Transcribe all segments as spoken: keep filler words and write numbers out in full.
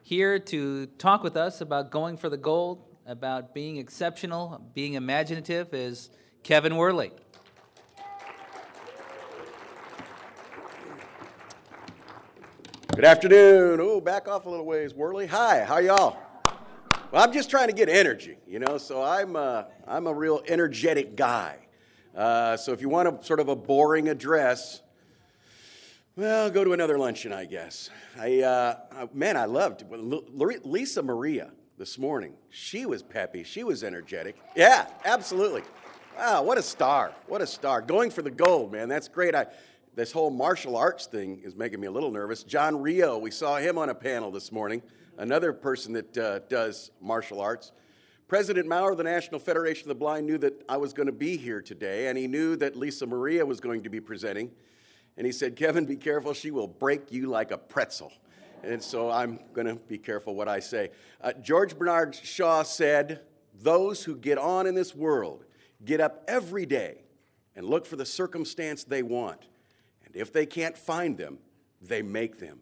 Here to talk with us about going for the gold, about being exceptional, being imaginative, is Kevin Worley. Good afternoon. Oh, back off a little ways, Worley. Hi, how y'all? Well, I'm just trying to get energy, you know, so I'm, uh, I'm a real energetic guy. Uh, so if you want a sort of a boring address, well, go to another luncheon, I guess. I, uh, man, I loved Lisa Maria this morning. She was peppy. She was energetic. Yeah, absolutely. Wow, what a star. What a star. Going for the gold, man. That's great. I, this whole martial arts thing is making me a little nervous. John Rio, we saw him on a panel this morning. Another person that uh, does martial arts. President Maurer of the National Federation of the Blind knew that I was going to be here today, and he knew that Lisa Maria was going to be presenting. And he said, Kevin, be careful. She will break you like a pretzel. And so I'm going to be careful what I say. Uh, George Bernard Shaw said, those who get on in this world get up every day and look for the circumstance they want. And if they can't find them, they make them.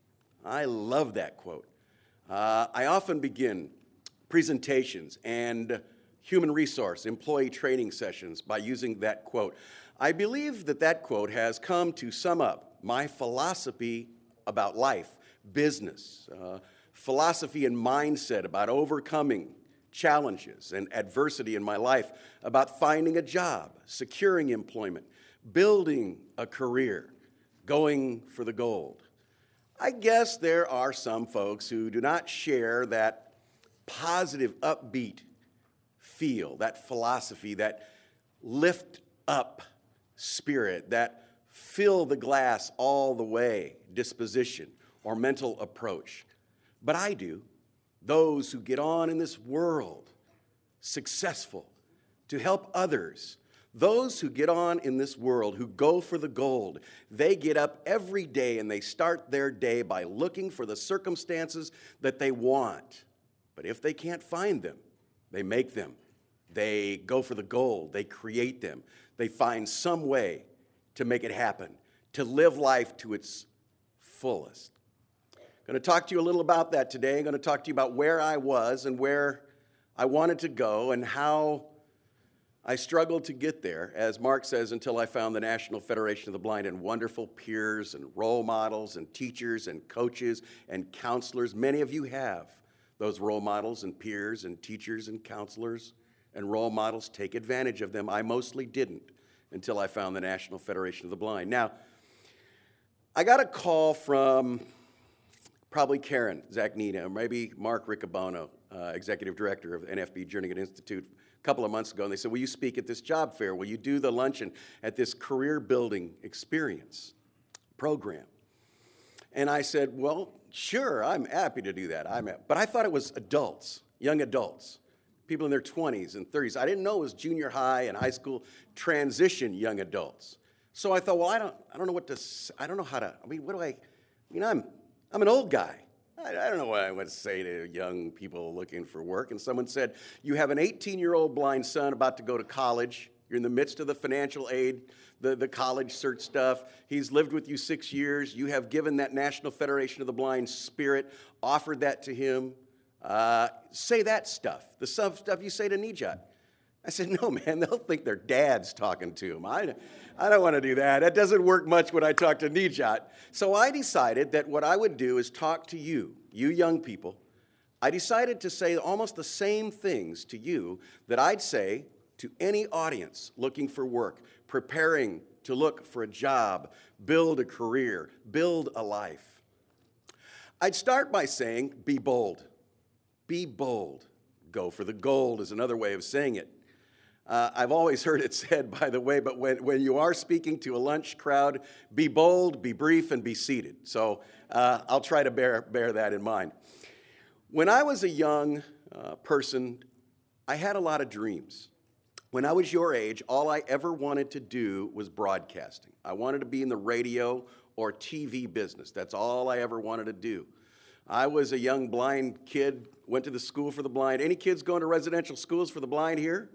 I love that quote. Uh, I often begin presentations and human resource employee training sessions by using that quote. I believe that that quote has come to sum up my philosophy about life, business, uh, philosophy and mindset about overcoming challenges and adversity in my life, about finding a job, securing employment, building a career, going for the gold. I guess there are some folks who do not share that positive, upbeat feel, that philosophy, that lift up spirit, that fill the glass all the way disposition or mental approach. But I do. Those who get on in this world, successful, to help others, those who get on in this world, who go for the gold, they get up every day and they start their day by looking for the circumstances that they want. But if they can't find them, they make them. They go for the gold. They create them. They find some way to make it happen, to live life to its fullest. I'm going to talk to you a little about that today. I'm going to talk to you about where I was and where I wanted to go and how I struggled to get there, as Mark says, until I found the National Federation of the Blind and wonderful peers and role models and teachers and coaches and counselors. Many of you have those role models and peers and teachers and counselors and role models. Take advantage of them. I mostly didn't until I found the National Federation of the Blind. Now, I got a call from probably Karen Zachnina, maybe Mark Riccobono, uh, Executive Director of N F B Jernigan Institute, a couple of months ago, and they said, will you speak at this job fair? Will you do the luncheon at this career building experience program? And I said, well, sure, I'm happy to do that. I'm, but I thought it was adults, young adults, people in their twenties and thirties. I didn't know it was junior high and high school transition young adults. So I thought, well, I don't, I don't know what to, I don't know how to, I mean, what do I, I mean, I'm, I'm an old guy. I, I don't know what I would say to young people looking for work. And someone said, you have an eighteen-year-old blind son about to go to college. You're in the midst of the financial aid, the, the college cert stuff. He's lived with you six years. You have given that National Federation of the Blind spirit, offered that to him. Uh, say that stuff, the stuff you say to Nijat. I said, no, man, they'll think their dad's talking to him. I, I don't want to do that. That doesn't work much when I talk to Nijat. So I decided that what I would do is talk to you, you young people. I decided to say almost the same things to you that I'd say to any audience looking for work, preparing to look for a job, build a career, build a life. I'd start by saying, be bold. Be bold. Go for the gold is another way of saying it. Uh, I've always heard it said, by the way, but when, when you are speaking to a lunch crowd, be bold, be brief, and be seated. So uh, I'll try to bear, bear that in mind. When I was a young uh, person, I had a lot of dreams. When I was your age, all I ever wanted to do was broadcasting. I wanted to be in the radio or T V business. That's all I ever wanted to do. I was a young blind kid, went to the school for the blind. Any kids going to residential schools for the blind here?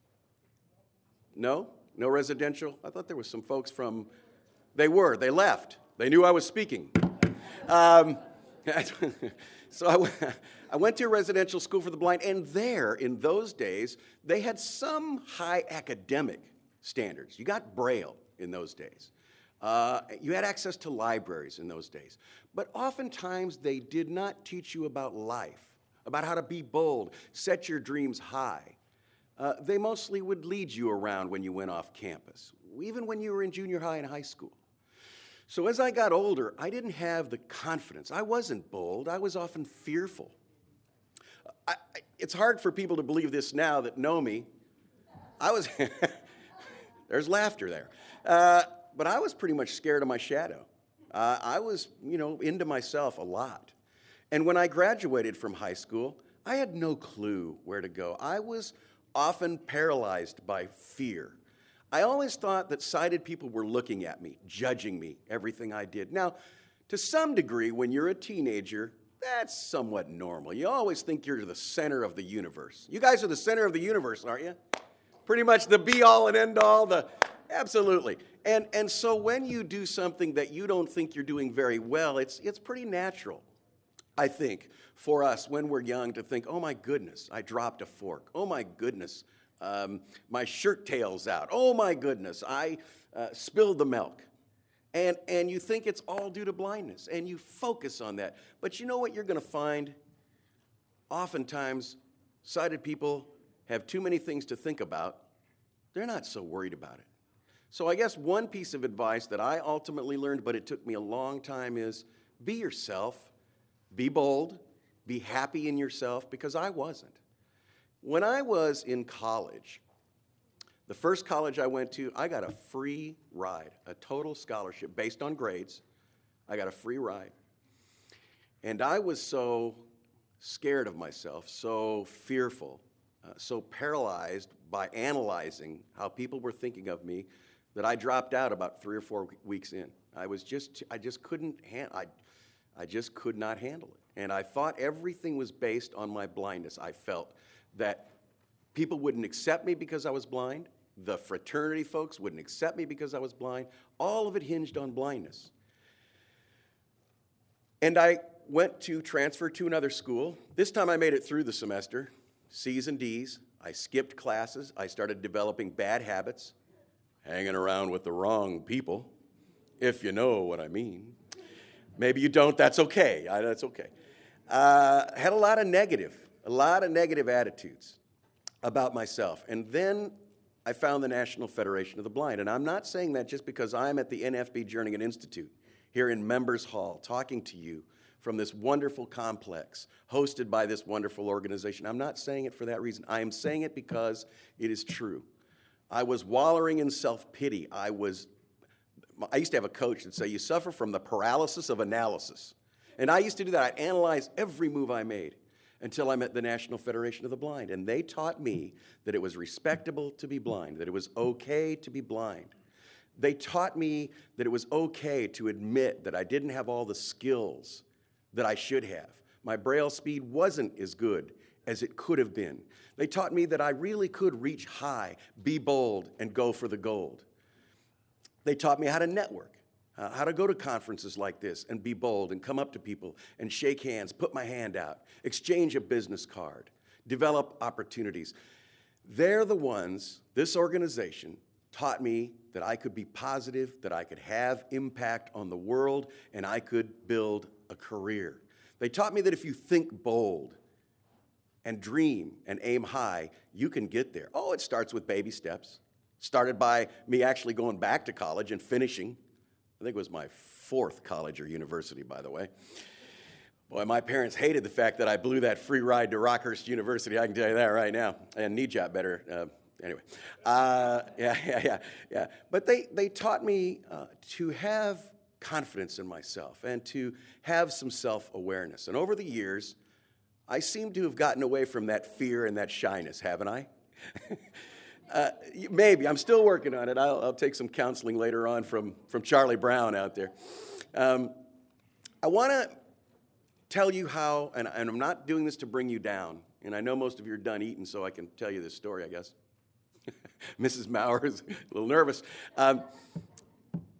No? No residential? I thought there was some folks from, they were, they left. They knew I was speaking. Um, so I, w- I went to a residential school for the blind, and there, in those days, they had some high academic standards. You got Braille in those days. Uh, you had access to libraries in those days. But oftentimes, they did not teach you about life, about how to be bold, set your dreams high. Uh, they mostly would lead you around when you went off campus, even when you were in junior high and high school. So as I got older, I didn't have the confidence. I wasn't bold. I was often fearful. I, I, it's hard for people to believe this now that know me. I was, there's laughter there. Uh, but I was pretty much scared of my shadow. Uh, I was, you know, into myself a lot. And when I graduated from high school, I had no clue where to go. I was often paralyzed by fear. I always thought that sighted people were looking at me, judging me, everything I did. Now, to some degree, when you're a teenager, that's somewhat normal. You always think you're the center of the universe. You guys are the center of the universe, aren't you? Pretty much the be-all and end-all, the absolutely. And, and so when you do something that you don't think you're doing very well, it's, it's pretty natural, I think, for us when we're young to think, oh my goodness, I dropped a fork. Oh my goodness, um, my shirt tail's out. Oh my goodness, I uh, spilled the milk. And, and you think it's all due to blindness, and you focus on that. But you know what you're going to find? Oftentimes, sighted people have too many things to think about. They're not so worried about it. So I guess one piece of advice that I ultimately learned, but it took me a long time, is be yourself, be bold, be happy in yourself, because I wasn't. When I was in college, the first college I went to, I got a free ride, a total scholarship based on grades. I got a free ride. And I was so scared of myself, so fearful, uh, so paralyzed by analyzing how people were thinking of me that I dropped out about three or four weeks in. I was just, I just couldn't, ha- I, I just could not handle it. And I thought everything was based on my blindness. I felt that people wouldn't accept me because I was blind. The fraternity folks wouldn't accept me because I was blind. All of it hinged on blindness. And I went to transfer to another school. This time I made it through the semester, C's and D's. I skipped classes. I started developing bad habits, hanging around with the wrong people, if you know what I mean. Maybe you don't, that's okay. I, that's okay. Uh, had a lot of negative, a lot of negative attitudes about myself. And then I found the National Federation of the Blind. And I'm not saying that just because I'm at the N F B Jernigan Institute here in Members Hall talking to you from this wonderful complex hosted by this wonderful organization. I'm not saying it for that reason. I am saying it because it is true. I was wallowing in self-pity. I was, I used to have a coach that say, you suffer from the paralysis of analysis. And I used to do that. I'd analyze every move I made until I met the National Federation of the Blind. And they taught me that it was respectable to be blind, that it was okay to be blind. They taught me that it was okay to admit that I didn't have all the skills that I should have. My Braille speed wasn't as good as it could have been. They taught me that I really could reach high, be bold, and go for the gold. They taught me how to network, uh, how to go to conferences like this and be bold and come up to people and shake hands, put my hand out, exchange a business card, develop opportunities. They're the ones, this organization, taught me that I could be positive, that I could have impact on the world, and I could build a career. They taught me that if you think bold and dream and aim high, you can get there. Oh, it starts with baby steps. Started by me actually going back to college and finishing. I think it was my fourth college or university, by the way. Boy, my parents hated the fact that I blew that free ride to Rockhurst University. I can tell you that right now. And Knee-Jop better. Uh, anyway, uh, yeah, yeah, yeah, yeah. But they, they taught me uh, to have confidence in myself and to have some self-awareness. And over the years, I seem to have gotten away from that fear and that shyness, haven't I? uh, maybe. I'm still working on it. I'll, I'll take some counseling later on from, from Charlie Brown out there. Um, I want to tell you how, and, and I'm not doing this to bring you down, and I know most of you are done eating, so I can tell you this story, I guess. Missus Maurer is a little nervous. Um,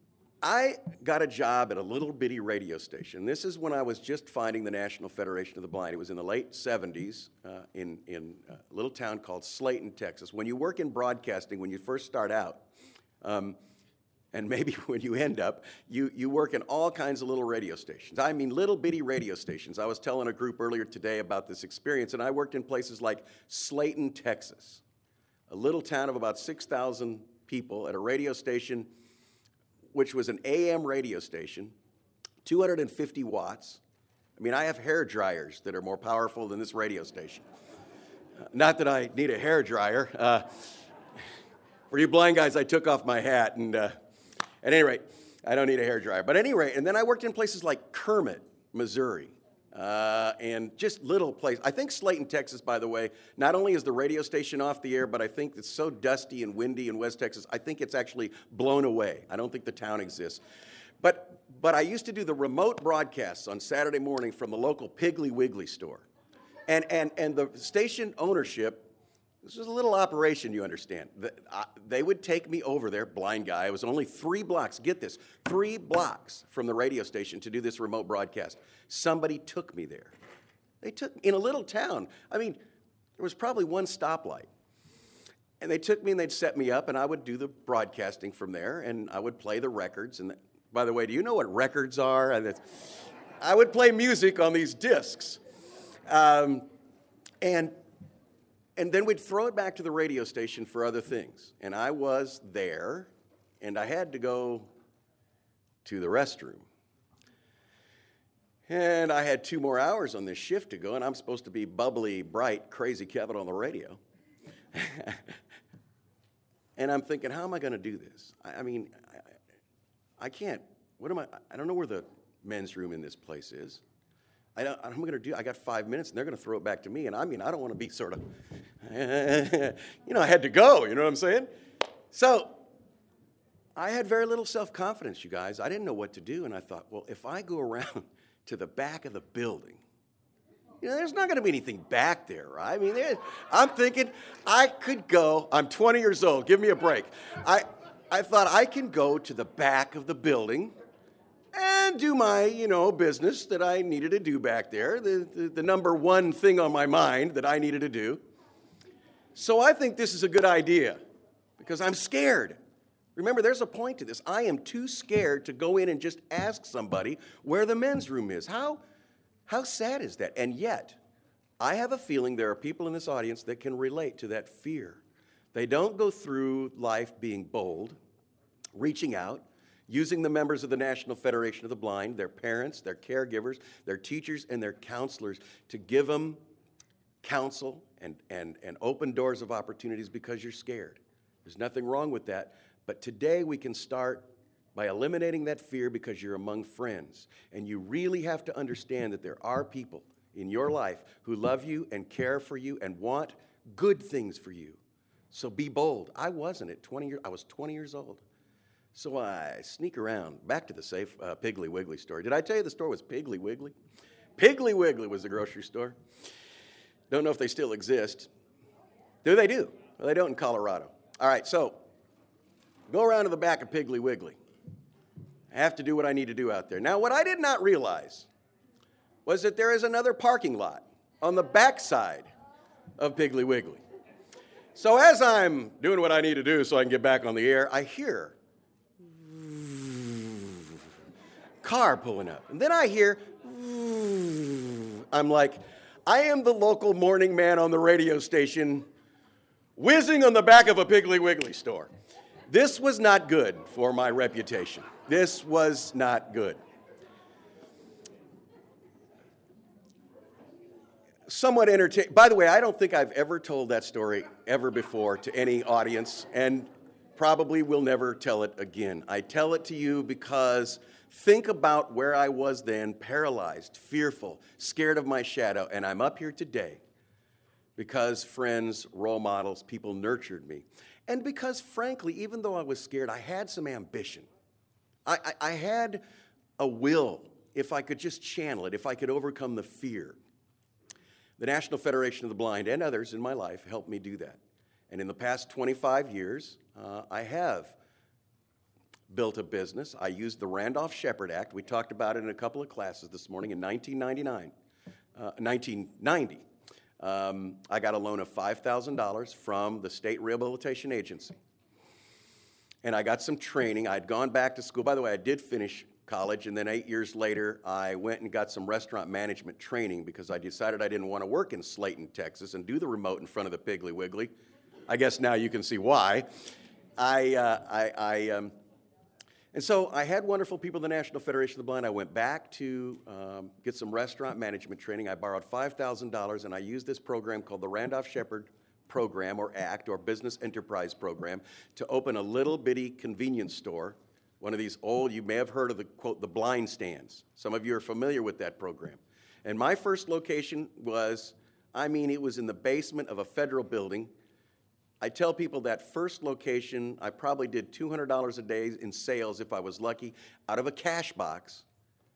I got a job at a little bitty radio station. This is when I was just finding the National Federation of the Blind. It was in the late seventies uh, in, in a little town called Slayton, Texas. When you work in broadcasting, when you first start out, um, and maybe when you end up, you, you work in all kinds of little radio stations. I mean, little bitty radio stations. I was telling a group earlier today about this experience, and I worked in places like Slayton, Texas, a little town of about six thousand people at a radio station which was an A M radio station, two hundred fifty watts. I mean, I have hair dryers that are more powerful than this radio station. Uh, not that I need a hair dryer. Uh, for you blind guys, I took off my hat, and uh, at any rate, I don't need a hair dryer. But at any rate, and then I worked in places like Kermit, Missouri, uh, and just little places. I think Slayton, Texas, by the way, not only is the radio station off the air, but I think it's so dusty and windy in West Texas, I think it's actually blown away. I don't think the town exists. But, but I used to do the remote broadcasts on Saturday morning from the local Piggly Wiggly store. And, and, and the station ownership, this was a little operation, you understand. The, uh, they would take me over there, blind guy. It was only three blocks, get this, three blocks from the radio station to do this remote broadcast. Somebody took me there. They took, in a little town, I mean, there was probably one stoplight. And they took me and they'd set me up, and I would do the broadcasting from there, and I would play the records. And the, by the way, do you know what records are? And I would play music on these discs. Um, and And then we'd throw it back to the radio station for other things. And I was there, and I had to go to the restroom. And I had two more hours on this shift to go, and I'm supposed to be bubbly, bright, crazy Kevin on the radio. And I'm thinking, how am I going to do this? I, I mean, I, I can't. What am I? I don't know where the men's room in this place is. I don't, I'm going to do, I got five minutes, and they're going to throw it back to me. And I mean, I don't want to be sort of, you know, I had to go, you know what I'm saying? So I had very little self-confidence, you guys. I didn't know what to do, and I thought, well, if I go around to the back of the building, you know, there's not going to be anything back there, right? I mean, there, I'm thinking I could go, I'm twenty years old, give me a break. I, I thought I can go to the back of the building and do my, you know, business that I needed to do back there, the, the, the number one thing on my mind that I needed to do. So I think this is a good idea because I'm scared. Remember, there's a point to this. I am too scared to go in and just ask somebody where the men's room is. How, how sad is that? And yet, I have a feeling there are people in this audience that can relate to that fear. They don't go through life being bold, reaching out, using the members of the National Federation of the Blind, their parents, their caregivers, their teachers, and their counselors to give them counsel and, and, and open doors of opportunities because you're scared. There's nothing wrong with that. But today we can start by eliminating that fear because you're among friends. And you really have to understand that there are people in your life who love you and care for you and want good things for you. So be bold. I wasn't at twenty years, I was twenty years old. So I sneak around back to the safe uh, Piggly Wiggly store. Did I tell you the store was Piggly Wiggly? Piggly Wiggly was the grocery store. Don't know if they still exist. Do they do? Well, they don't in Colorado. All right, so go around to the back of Piggly Wiggly. I have to do what I need to do out there. Now, what I did not realize was that there is another parking lot on the back side of Piggly Wiggly. So as I'm doing what I need to do so I can get back on the air, I hear car pulling up. And then I hear, I'm like, I am the local morning man on the radio station whizzing on the back of a Piggly Wiggly store. This was not good for my reputation. This was not good. Somewhat entertaining. By the way, I don't think I've ever told that story ever before to any audience, and probably will never tell it again. I tell it to you because think about where I was then, paralyzed, fearful, scared of my shadow, and I'm up here today because friends, role models, people nurtured me. And because, frankly, even though I was scared, I had some ambition. I, I, I had a will, if I could just channel it, if I could overcome the fear. The National Federation of the Blind and others in my life helped me do that. And in the past twenty-five years, uh, I have built a business. I used the Randolph-Shepard Act. We talked about it in a couple of classes this morning in nineteen ninety-nine, uh, nineteen ninety. Um, I got a loan of five thousand dollars from the State Rehabilitation Agency. And I got some training. I'd gone back to school. By the way, I did finish college, and then eight years later, I went and got some restaurant management training because I decided I didn't want to work in Slayton, Texas, and do the remote in front of the Piggly Wiggly. I guess now you can see why. I, uh, I, I um, and so I had wonderful people in the National Federation of the Blind. I went back to um, get some restaurant management training. I borrowed five thousand dollars, and I used this program called the Randolph-Shepard Program, or ACT, or Business Enterprise Program, to open a little bitty convenience store, one of these old, you may have heard of the, quote, the blind stands. Some of you are familiar with that program. And my first location was, I mean, it was in the basement of a federal building. I tell people that first location, I probably did two hundred dollars a day in sales if I was lucky, out of a cash box.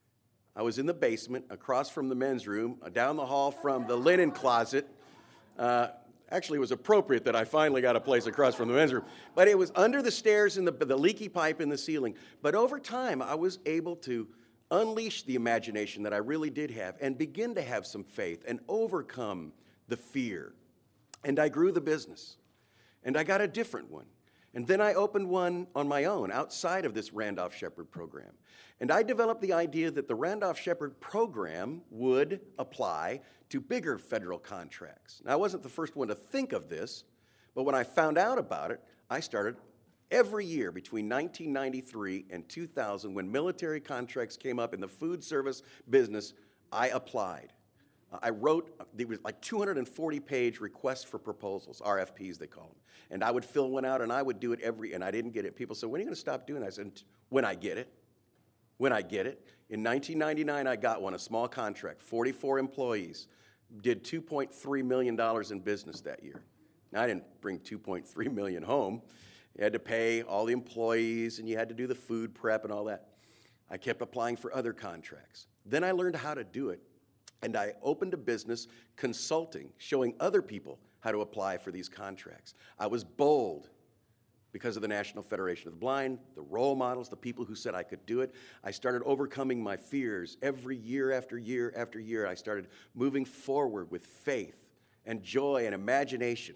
I was in the basement, across from the men's room, down the hall from the linen closet. Uh, actually, it was appropriate that I finally got a place across from the men's room. But it was under the stairs and the, the leaky pipe in the ceiling. But over time, I was able to unleash the imagination that I really did have and begin to have some faith and overcome the fear. And I grew the business. And I got a different one. And then I opened one on my own outside of this Randolph-Shepard program. And I developed the idea that the Randolph-Shepard program would apply to bigger federal contracts. Now, I wasn't the first one to think of this, but when I found out about it, I started every year between nineteen ninety-three and two thousand, when military contracts came up in the food service business, I applied. I wrote, there was like two hundred forty page requests for proposals, R F Ps they call them. And I would fill one out, and I would do it every, and I didn't get it. People said, when are you going to stop doing that? I said, when I get it. When I get it. In nineteen ninety-nine, I got one, a small contract, forty-four employees, did two point three million dollars in business that year. Now, I didn't bring two point three million dollars home. You had to pay all the employees, and you had to do the food prep and all that. I kept applying for other contracts. Then I learned how to do it. And I opened a business consulting, showing other people how to apply for these contracts. I was bold because of the National Federation of the Blind, the role models, the people who said I could do it. I started overcoming my fears every year after year after year. I started moving forward with faith and joy and imagination.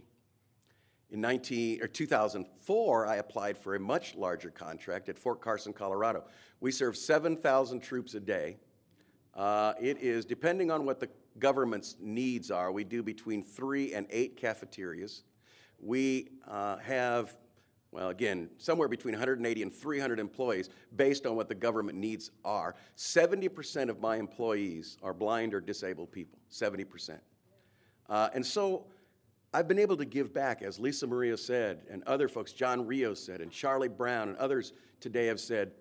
In nineteen, or two thousand four, I applied for a much larger contract at Fort Carson, Colorado. We serve seven thousand troops a day. Uh, it is, depending on what the government's needs are, we do between three and eight cafeterias. We uh, have, well, again, somewhere between one hundred eighty and three hundred employees based on what the government needs are. seventy percent of my employees are blind or disabled people, seventy percent. Uh, and so I've been able to give back, as Lisa Maria said, and other folks, John Rios said, and Charlie Brown, and others today have said,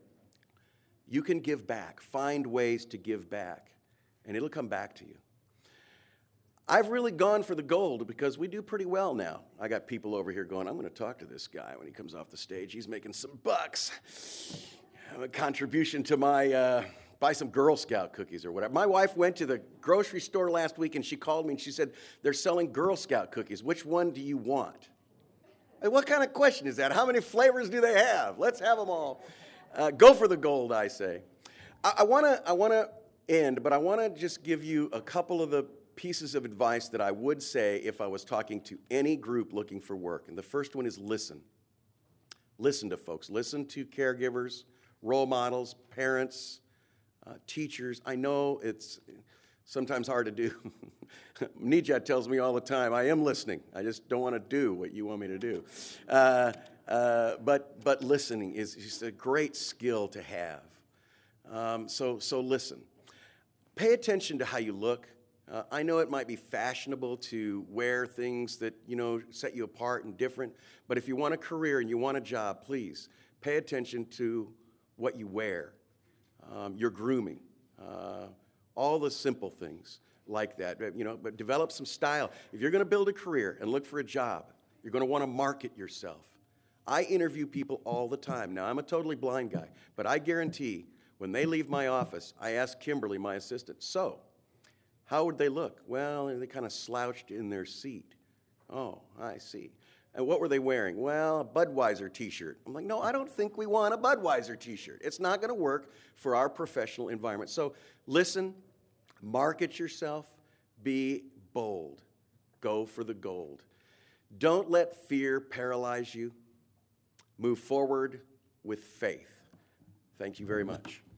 you can give back, find ways to give back, and it'll come back to you. I've really gone for the gold because we do pretty well now. I got people over here going, I'm going to talk to this guy when he comes off the stage. He's making some bucks. A contribution to my, uh, buy some Girl Scout cookies or whatever. My wife went to the grocery store last week and she called me and she said, they're selling Girl Scout cookies. Which one do you want? Hey, what kind of question is that? How many flavors do they have? Let's have them all. Uh, go for the gold, I say. I want to I want to end, but I want to just give you a couple of the pieces of advice that I would say if I was talking to any group looking for work. And the first one is listen. Listen to folks. Listen to caregivers, role models, parents, uh, teachers. I know it's sometimes hard to do. Nijat tells me all the time, I am listening. I just don't want to do what you want me to do. Uh, Uh, but but listening is just a great skill to have. Um, so so listen. Pay attention to how you look. Uh, I know it might be fashionable to wear things that, you know, set you apart and different. But if you want a career and you want a job, please pay attention to what you wear, um, your grooming, uh, all the simple things like that. You know, but develop some style. If you're going to build a career and look for a job, you're going to want to market yourself. I interview people all the time. Now, I'm a totally blind guy, but I guarantee when they leave my office, I ask Kimberly, my assistant, so, how would they look? Well, they kind of slouched in their seat. Oh, I see. And what were they wearing? Well, a Budweiser t-shirt. I'm like, no, I don't think we want a Budweiser t-shirt. It's not going to work for our professional environment. So listen, market yourself, be bold. Go for the gold. Don't let fear paralyze you. Move forward with faith. Thank you very much.